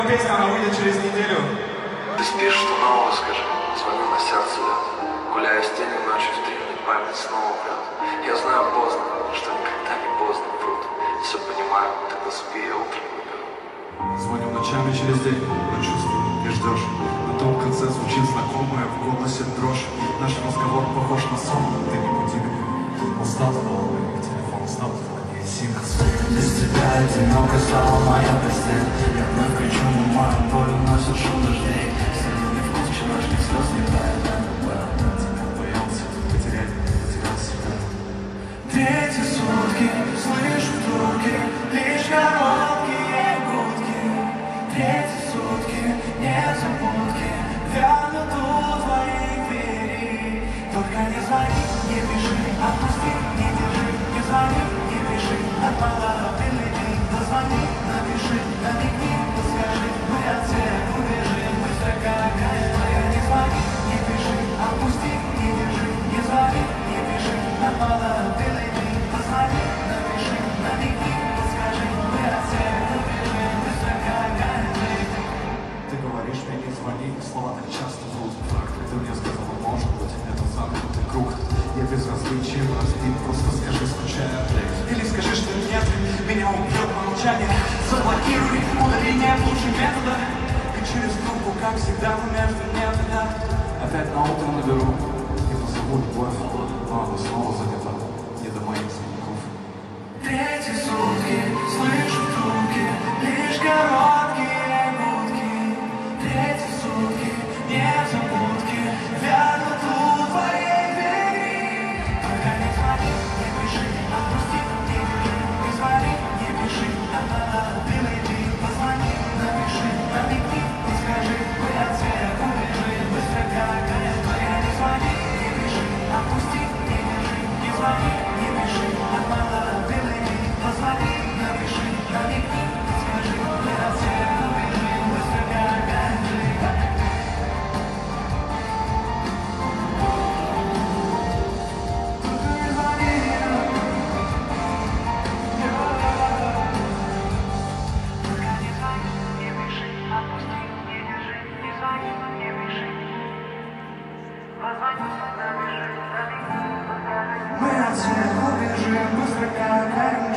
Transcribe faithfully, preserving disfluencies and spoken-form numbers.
Песня, она выйдет через неделю. Ты спишь, что нового скажи. Звоню, на сердце лед. Гуляю с тенью ночью в дымной, память снова прет. Я знаю поздно, что никогда не поздно, врут. Все понимаю, тогда спи, я утром наберу. Звоню ночами через день, но чувствую, ты ждешь. На том конце звучит знакомая, в голосе дрожь. Наш разговор похож на сон, ты не буди меня. Устал от головы, телефон стал в моей симка. Без тебя одиноко стала моя постель. Я вновь кричу, но мою боль уносит шум дождей. Соленый вкус вчерашних слез не тает. Тебя боялся потерять, потерял себя. Третьи сутки, слышу трубки, лишь короткие гудки. Третьи сутки, незабудки, вянут у твоих дверей. Только не звони, не пиши, отпусти, не держи. Не звони, не пиши, отмала ты людей. Позвони, напиши, намекни, скажи, мы от всех убежим. Быстро какая твоя, не звони, не пиши, отпусти, не держи. Не звони, не пиши, отмала ты людей. Позвони, напиши, намекни, скажи, мы от всех убежим. Быстро какая твоя. Ты говоришь мне, не звони, слова так часто врут. Факт, ты мне сказала, может быть, это замкнутый круг. Я безразличен, разбит, просто скажи, скучаю. Или скажи, что нет, меня убьет молчание. Заблокируй, удаление лучше метода. И через трубку, как всегда, мы между методом. Опять на утро наберу и позову любовь, но она снова занята, не до моих звонков. Третьи сутки, слышу трубки, лишь короткие гудки. Третьи сутки, незабудки, вянут у твоей двери. Только не звони, не пиши, отпусти, не держи. Не звони, не пиши, отмала ты лети. Позвони, напиши, намекни, не скажи, мы от всех убежим. Быстро какая твоя, не звони, не пиши, отпусти, не держи. Не звони, не пиши, отмала ты лети. Позвони, напиши, намекни, не скажи, мы от всех убежим. Быстро какая твоя. Мы от всех убежим, быстро как